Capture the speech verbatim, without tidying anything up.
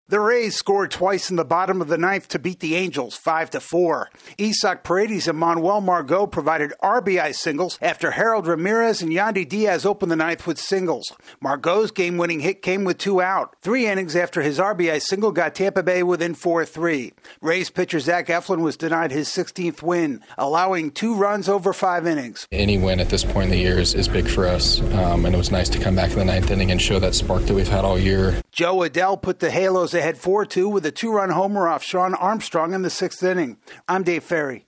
The Rays scored twice in the bottom of the ninth to beat the Angels five to four. Isaac Paredes and Manuel Margot provided R B I singles after Harold Ramirez and Yandy Diaz opened the ninth with singles. Margot's game-winning hit came with two out. Three innings after his R B I single got Tampa Bay within four three. Rays pitcher Zach Eflin was denied his sixteenth win, allowing two runs over five innings. Any win at this point in the year is, is big for us, um, and it was nice to come back in the ninth inning and show that spark that we've had all year. Joe Adell put the Halos ahead four two with a two-run homer off Sean Armstrong in the sixth inning. I'm Dave Ferry.